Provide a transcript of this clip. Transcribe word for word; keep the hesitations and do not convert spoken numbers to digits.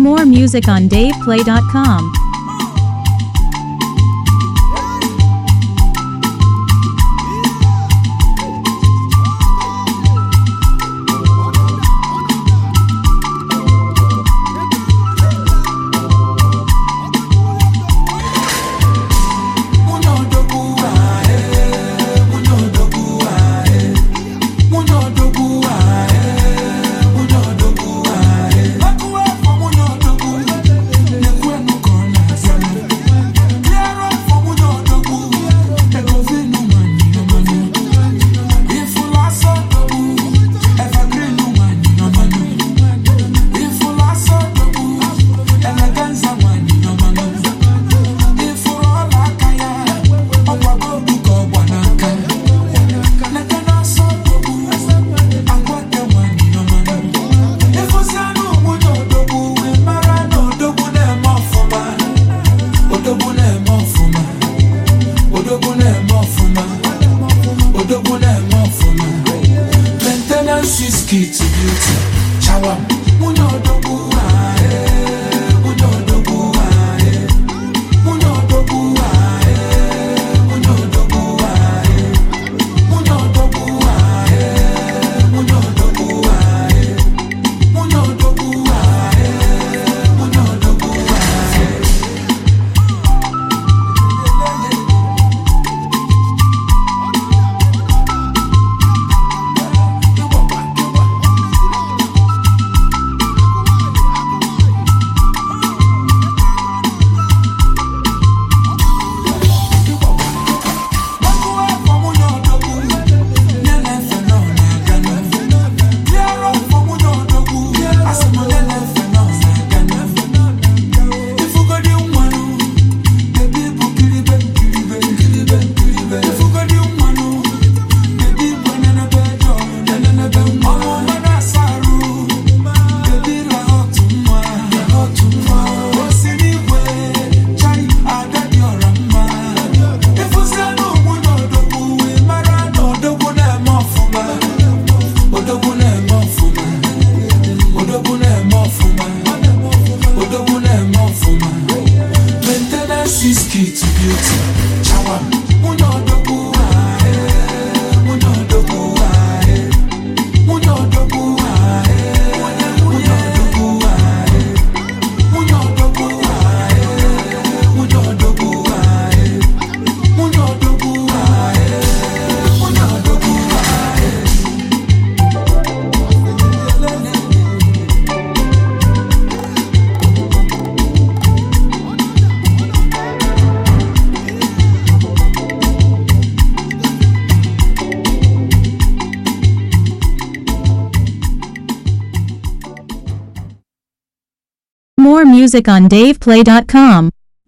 More music on dave play dot com. Maintenance is key to beauty. Chawam, munyo dogu ae, munyo dogu ae, munyo dogu ae, munyo dogu ae, munyo dogu ae, munyo dogu ae, munyo dogu ae, munyo dogu ae. Maintenance is key to beauty. Chawam, munyo dogu ae, munyo dogu ae, munyo dogu ae, munyo dogu ae, munyo dogu ae, munyo dogu ae, munyo dogu ae, munyo dogu ae. More music on dave play dot com.